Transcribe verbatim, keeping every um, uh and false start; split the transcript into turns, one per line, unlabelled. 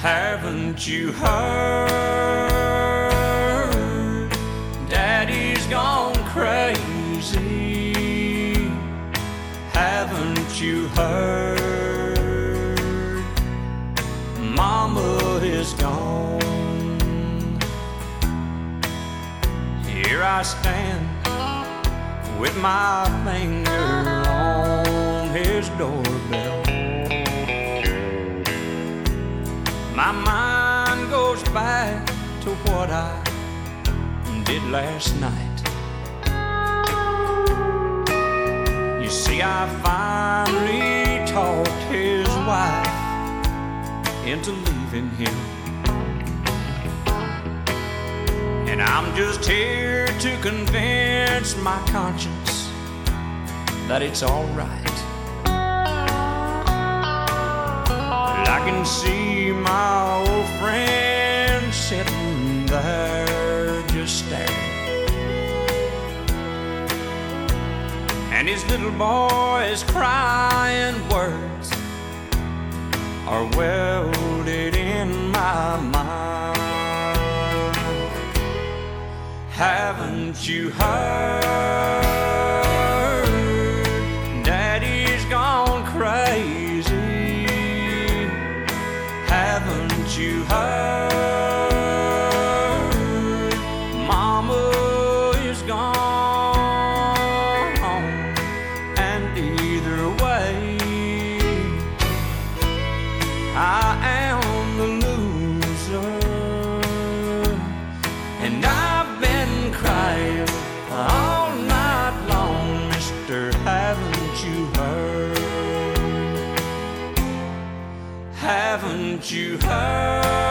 Haven't you heard? Daddy's gone crazy. Haven't you heard? Mama is gone. Here I stand with my finger on his doorbell. My mind goes back to what I did last night. You see, I finally talked his wife into leaving him, and I'm just here to convince my conscience that it's all right. I can see my old friend sitting there just staring, and his little boy's crying words are welded in my mind. Haven't you heard? Daddy's gone crazy. Haven't you heard? Mama is gone, and either way, I am the loser, and I've been crying all night long, mister. Haven't you heard? Haven't you heard?